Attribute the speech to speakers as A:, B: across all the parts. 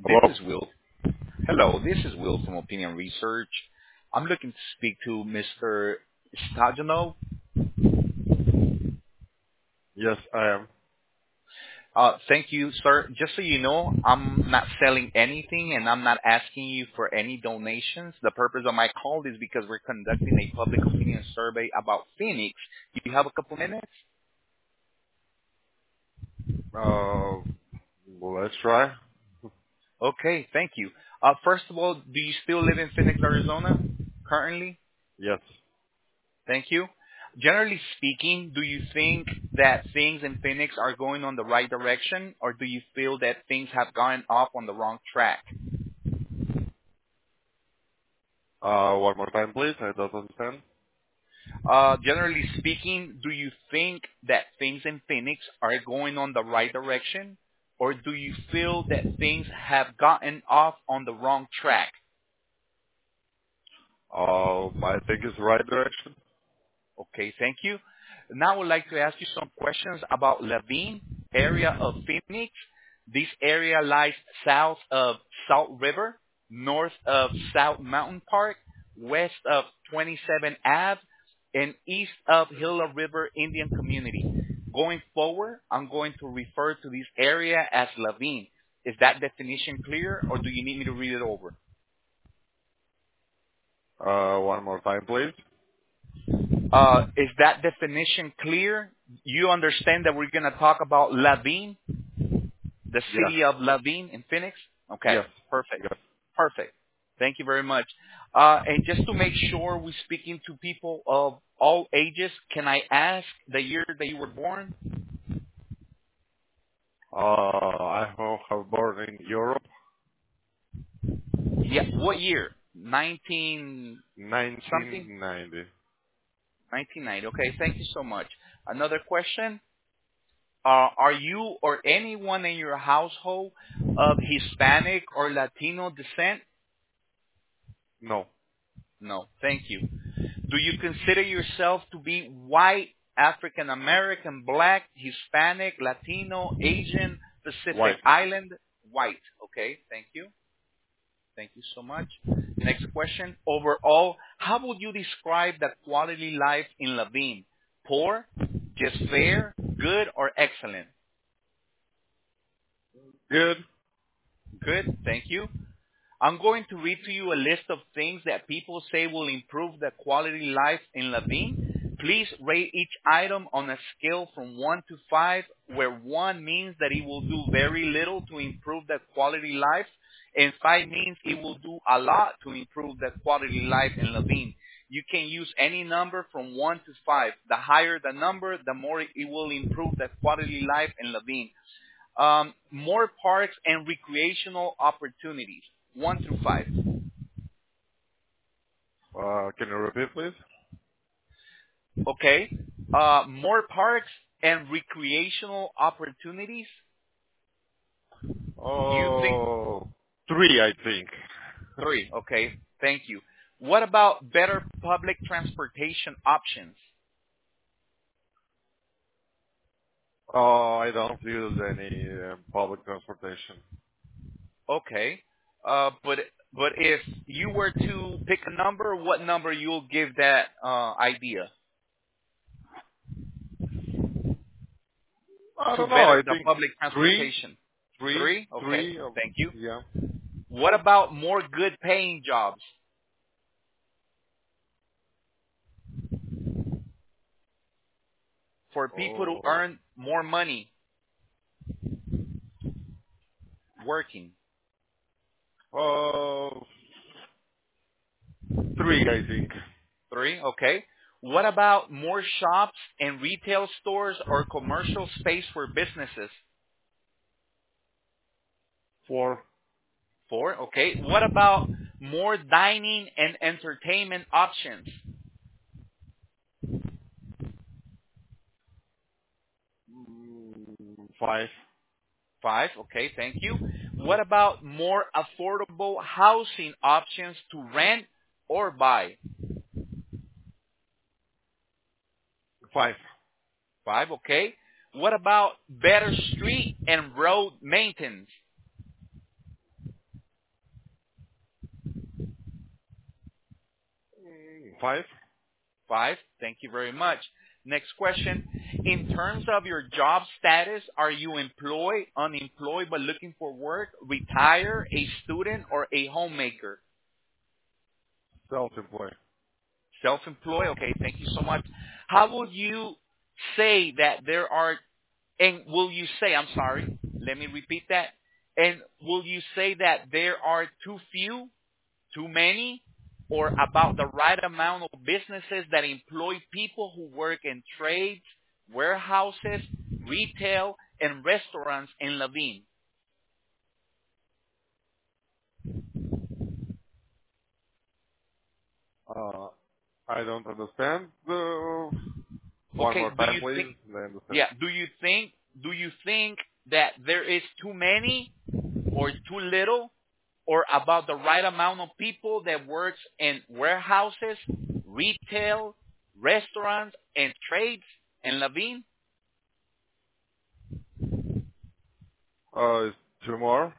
A: This
B: Hello?
A: is Will. Hello, this is Will from Opinion Research. I'm looking to speak to Mr. Stajanov.
B: Yes, I am.
A: Thank you, sir. Just so you know, I'm not selling anything and I'm not asking you for any donations. The purpose of my call is because we're conducting a public opinion survey about Phoenix. Do you have a couple minutes?
B: Uh, let's try.
A: Okay, thank you. First of all, do you still live in Phoenix, Arizona currently?
B: Yes.
A: Thank you. Generally speaking, do you think that things in Phoenix are going on the right direction, or do you feel that things have gone off on the wrong track?
B: One more time, please. I don't understand.
A: Generally speaking, do you think that things in Phoenix are going on the right direction, or do you feel that things have gotten off on the wrong track?
B: I think it's the right direction.
A: Okay, thank you. Now I would like to ask you some questions about Laveen, area of Phoenix. This area lies south of Salt River, north of South Mountain Park, west of 27 Ave, and east of Gila River Indian Community. Going forward, I'm going to refer to this area as Laveen. Is that definition clear, or do you need me to read it over?
B: One more time, please.
A: Is that definition clear? You understand that we're going to talk about Laveen, the
B: Yes.
A: city of Laveen in Phoenix? Okay,
B: Yes.
A: perfect.
B: Yes.
A: Perfect. Thank you very much. And just to make sure we're speaking to people of all ages, can I ask the year that you were born?
B: I have born in Europe,
A: Yeah, what year? 19 something?
B: 1990.
A: 1990. Okay, thank you so much. Another question. Are you or anyone in your household of Hispanic or Latino descent?
B: No.
A: No. Thank you. Do you consider yourself to be white, African American, black, Hispanic, Latino, Asian, Pacific
B: White.
A: Island? White. Okay. Thank you. Thank you so much. Next question. Overall, how would you describe the quality life in Laveen? Poor, just fair, good, or excellent?
B: Good.
A: Good. Thank you. I'm going to read to you a list of things that people say will improve the quality life in Laveen. Please rate each item on a scale from 1 to 5, where 1 means that it will do very little to improve the quality life, and 5 means it will do a lot to improve the quality life in Laveen. You can use any number from 1 to 5. The higher the number, the more it will improve the quality life in Laveen. More parks and recreational opportunities. 1 through 5.
B: Can you repeat, please?
A: Okay. More parks and recreational opportunities. You think
B: Oh, three, I think.
A: 3. Okay. Thank you. What about better public transportation options?
B: I don't use any public transportation.
A: Okay. But if you were to pick a number, what number you'll give that idea
B: I
A: to
B: don't know.
A: better
B: I
A: the
B: think
A: public
B: three,
A: transportation?
B: three,
A: 3. Okay.
B: three.
A: Thank you.
B: Yeah.
A: What about more good paying jobs for people to
B: Oh,
A: earn more money working?
B: uh, three, I think.
A: 3. Okay. What about more shops and retail stores or commercial space for businesses?
B: Four,
A: 4. Okay. What about more dining and entertainment options?
B: five,
A: 5. Okay. Thank you. What about more affordable housing options to rent or buy?
B: five,
A: 5. Okay. What about better street and road maintenance?
B: 5.
A: 5. Thank you very much. Next question. In terms of your job status, are you employed, unemployed, but looking for work, retire, a student, or a homemaker?
B: Self-employed.
A: Self-employed. Okay, thank you so much. How would you say that there are, and will you say, I'm sorry, let me repeat that. And will you say that there are too few, too many, or about the right amount of businesses that employ people who work in trades, warehouses, retail, and restaurants in Laveen?
B: I don't understand. One
A: Okay,
B: more
A: do
B: time,
A: you
B: please.
A: think,
B: I understand.
A: yeah, do you think that there is too many or too little, or about the right amount of people that works in warehouses, retail, restaurants, and trades in Laveen?
B: It's 2 more.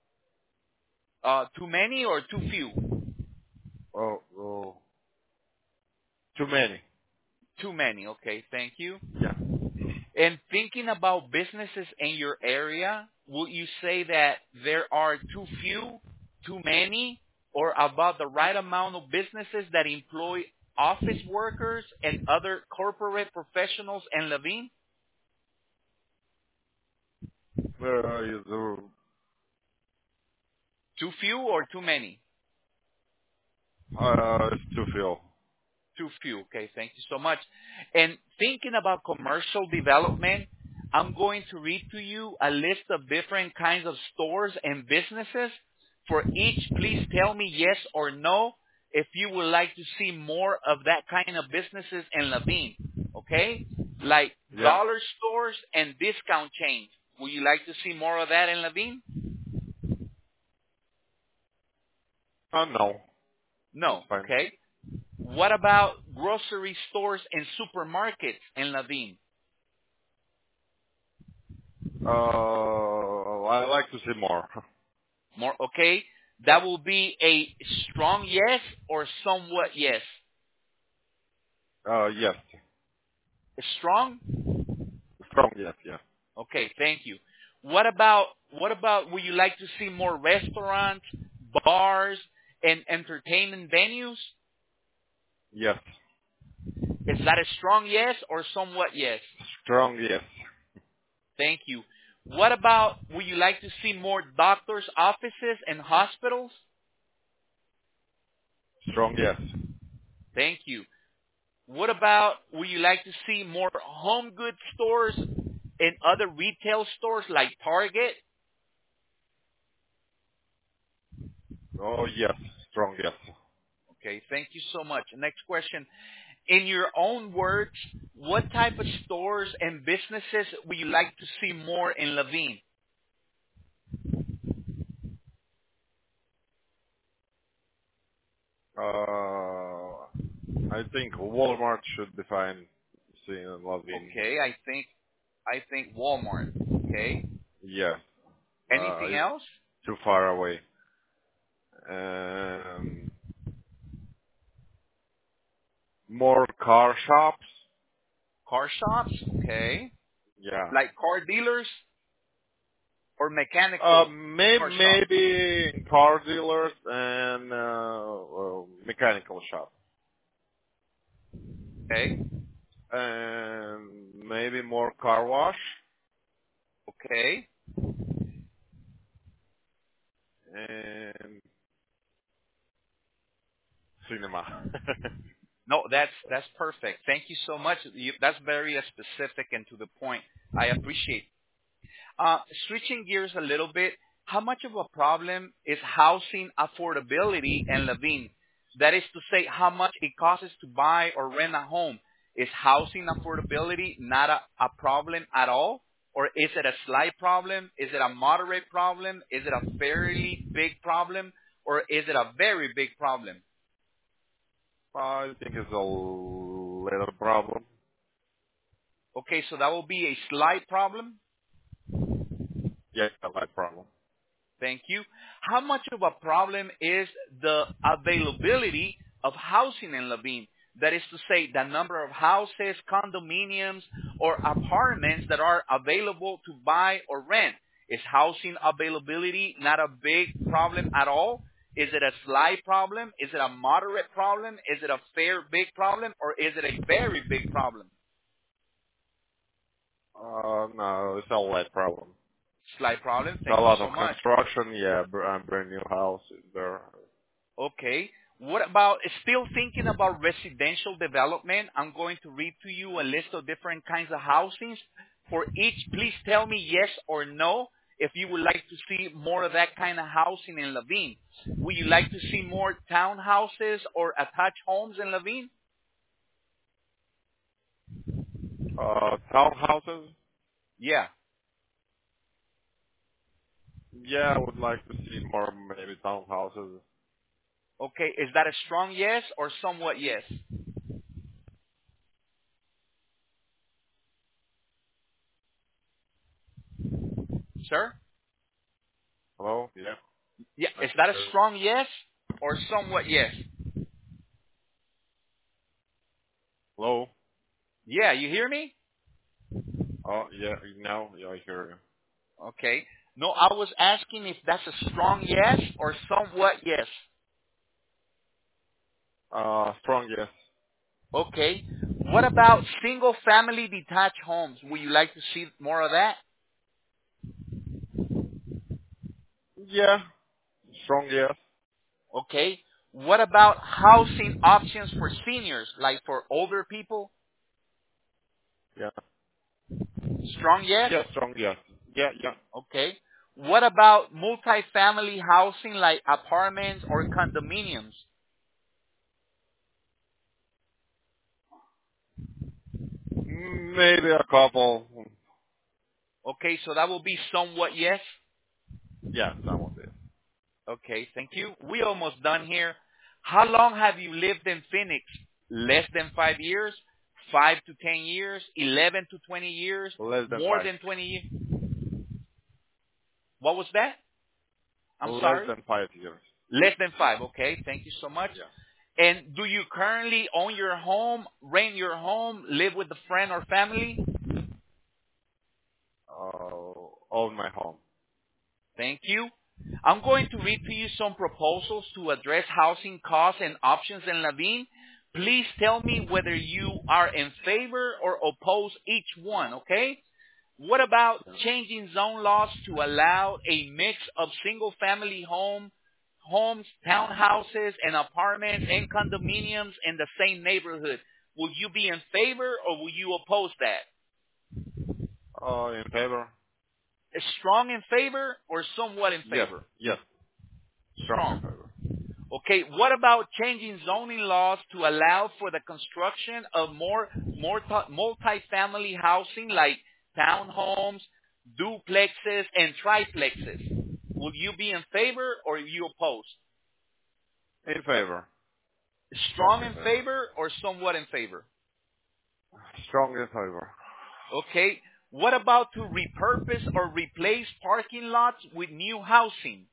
A: Too many or too few?
B: Oh, too many.
A: Too many. Okay, thank you.
B: Yeah.
A: And thinking about businesses in your area, would you say that there are too few, too many, or about the right amount of businesses that employ office workers and other corporate professionals in Laveen?
B: It's
A: Too few or too many?
B: too few.
A: Too few. Okay, thank you so much. And thinking about commercial development, I'm going to read to you a list of different kinds of stores and businesses. For each, please tell me yes or no if you would like to see more of that kind of businesses in Laveen. Okay? Like
B: Yeah.
A: dollar stores and discount chains. Would you like to see more of that in Laveen?
B: No. That's
A: No.
B: fine.
A: Okay. What about grocery stores and supermarkets in Laveen?
B: I like to see more.
A: More, okay. That will be a strong yes or somewhat yes.
B: Yes.
A: Strong?
B: Strong yes, yeah.
A: Okay, thank you. What about would you like to see more restaurants, bars, and entertainment venues?
B: Yes.
A: Is that a strong yes or somewhat yes?
B: Strong yes.
A: Thank you. What about would you like to see more doctors' offices and hospitals?
B: Strong yes.
A: Thank you. What about would you like to see more home goods stores and other retail stores like Target?
B: Oh yes. Strong yes.
A: Okay, thank you so much. Next question. In your own words, what type of stores and businesses would you like to see more in Laveen?
B: I think Walmart should be fine. Seeing Lavin.
A: Okay, I think Walmart. Okay.
B: Yes.
A: Anything
B: It's
A: else?
B: too far away. Um, More car shops.
A: Car shops? Okay.
B: Yeah.
A: Like car dealers or mechanical car shops?
B: Maybe car dealers and mechanical shop.
A: Okay.
B: And maybe more car wash
A: Okay.
B: and cinema.
A: No, that's perfect. Thank you so much. That's very specific and to the point. I appreciate. Switching gears a little bit, how much of a problem is housing affordability in Laveen? That is to say, how much it costs to buy or rent a home. Is housing affordability not a problem at all? Or is it a slight problem? Is it a moderate problem? Is it a fairly big problem? Or is it a very big problem?
B: I think it's a little problem.
A: Okay, so that will be a slight problem.
B: Yes, a light problem.
A: Thank you. How much of a problem is the availability of housing in Levine. That is to say, the number of houses, condominiums, or apartments that are available to buy or rent. Is housing availability not a big problem at all? Is it a slight problem? Is it a moderate problem? Is it a fair big problem? Or is it a very big problem?
B: No, it's a light problem.
A: Slight problem.
B: It's
A: Thank
B: a
A: you
B: lot
A: so
B: of
A: much.
B: construction, yeah, brand new house is there.
A: Okay. What about still thinking about residential development? I'm going to read to you a list of different kinds of housings. For each, please tell me yes or no if you would like to see more of that kind of housing in Levine. Would you like to see more townhouses or attached homes in Levine?
B: Townhouses?
A: Yeah.
B: Yeah, I would like to see more maybe townhouses.
A: Okay. Is that a strong yes or somewhat yes? Sir?
B: Hello? Yeah,
A: Yeah.
B: I
A: Is
B: can
A: that a
B: hear you.
A: strong yes or somewhat yes?
B: Hello?
A: Yeah. You hear me?
B: Oh, yeah, now, yeah, I hear you.
A: Okay. No, I was asking if that's a strong yes or somewhat yes.
B: Strong yes.
A: Okay. What about single family detached homes? Would you like to see more of that?
B: Yeah, strong yes.
A: Okay. What about housing options for seniors, like for older people?
B: Yeah.
A: Strong yes?
B: Yeah, strong yes. Yeah, yeah.
A: Okay. What about multifamily housing like apartments or condominiums?
B: Maybe a couple.
A: Okay, so that will be somewhat yes.
B: Yeah, some of it.
A: Okay, thank you. We almost done here. How long have you lived in Phoenix? Less than 5 years? 5 to 10 years? 11 to 20 years?
B: Less than
A: More
B: five.
A: than 20 years? What was that? I'm
B: Less
A: sorry?
B: than 5 years.
A: Less than 5. Okay, thank you so much.
B: Yeah.
A: And do you currently own your home, rent your home, live with a friend or family?
B: Own my home.
A: Thank you. I'm going to read to you some proposals to address housing costs and options in Levine. Please tell me whether you are in favor or oppose each one, okay? What about
B: Yeah.
A: changing zone laws to allow a mix of single-family homes, townhouses, and apartments and condominiums in the same neighborhood? Will you be in favor or will you oppose that?
B: In favor?
A: Is strong in favor or somewhat in
B: Yes.
A: favor?
B: Yes. Strong in
A: Strong.
B: favor.
A: Okay, what about changing zoning laws to allow for the construction of more multi-family housing like townhomes, duplexes, and triplexes? Will you be in favor or you oppose?
B: In favor. Strong
A: Strong
B: in
A: in
B: favor.
A: favor or somewhat in favor?
B: Strong in favor.
A: Okay, what about to repurpose or replace parking lots with new housing?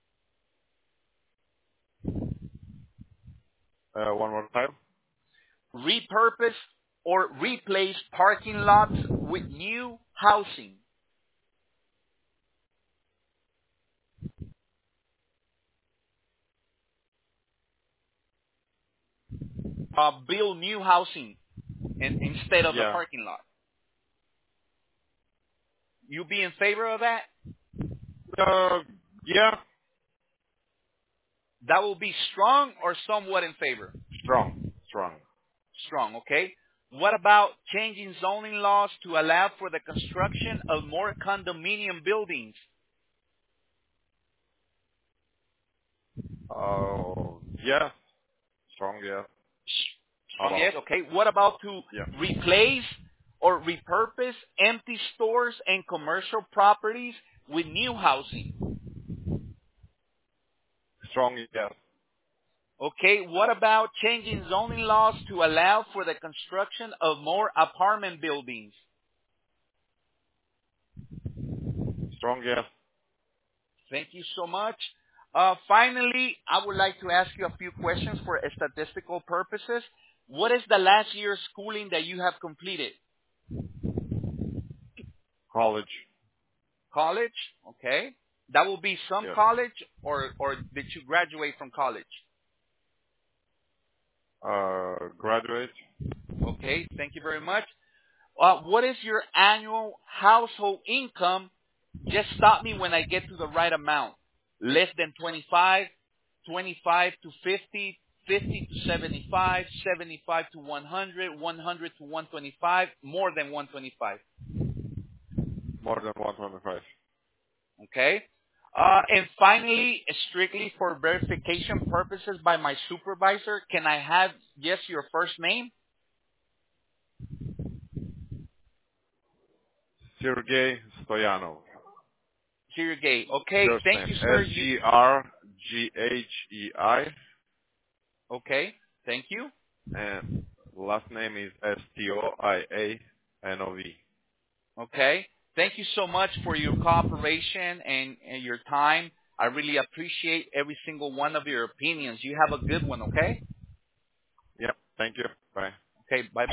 B: One more time.
A: Repurpose or replace parking lots with new housing. Build new housing instead of the
B: Yeah.
A: parking lot. You be in favor of that?
B: Yeah.
A: That will be strong or somewhat in favor?
B: Strong. Strong.
A: Strong, okay. What about changing zoning laws to allow for the construction of more condominium buildings?
B: Yeah. Strong, yeah. How
A: Strong, yes,
B: about?
A: okay. What about to
B: Yeah.
A: replace or repurpose empty stores and commercial properties with new housing?
B: Strong, yes.
A: Okay, what about changing zoning laws to allow for the construction of more apartment buildings?
B: Strong, yes.
A: Thank you so much. Finally, I would like to ask you a few questions for statistical purposes. What is the last year's schooling that you have completed?
B: College.
A: College? Okay. That will be some
B: Yeah.
A: college, or did you graduate from college?
B: Graduate.
A: Okay, thank you very much. What is your annual household income? Just stop me when I get to the right amount. Less than 25, 25 to 50, 50 to 75, 75 to 100, 100 to 125, more than 125.
B: More than 125.
A: Okay? And finally, strictly for verification purposes by my supervisor, can I have just your first name?
B: Sergey Stoyanov.
A: Sergey. Okay,
B: First
A: thank
B: name
A: you, sir.
B: Sgrghei,
A: Okay, thank you.
B: and last name is Stoianov.
A: Okay. Thank you so much for your cooperation and your time. I really appreciate every single one of your opinions. You have a good one, okay?
B: Yep. Thank you. Bye.
A: Okay, bye.